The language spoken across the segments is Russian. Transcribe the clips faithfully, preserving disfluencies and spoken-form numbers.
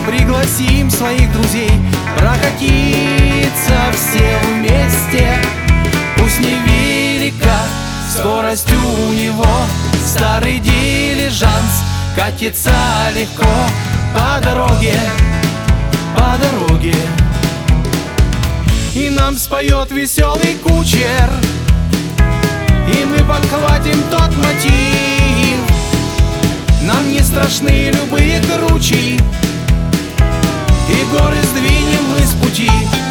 пригласим своих друзей прокатиться все вместе. Пусть невелика скорость у него, старый дилижанс катится легко по дороге, по дороге. И нам споет веселый кучер, и мы подхватим тот мотив. Нам не страшны любые кручи, и горы сдвинем мы с пути.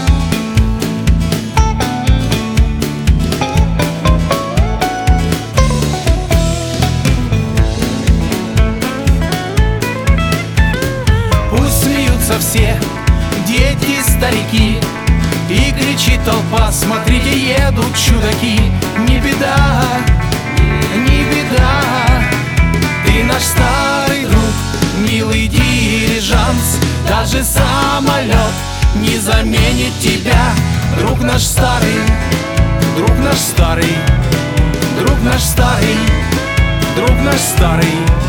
Пусть смеются все, дети, старики, и кричит толпа: смотрите, едут чудаки. Не беда, не беда, ты наш старый друг, милый дилижанс. Даже самолет не заменит тебя, друг наш старый, друг наш старый, друг наш старый, друг наш старый.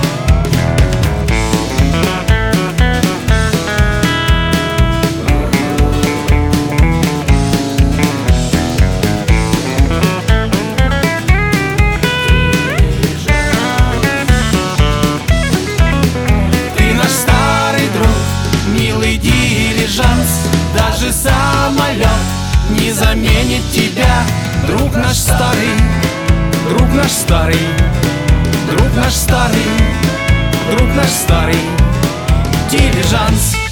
Даже самолет не заменит тебя, друг наш старый, друг наш старый, друг наш старый, друг наш старый дилижанс.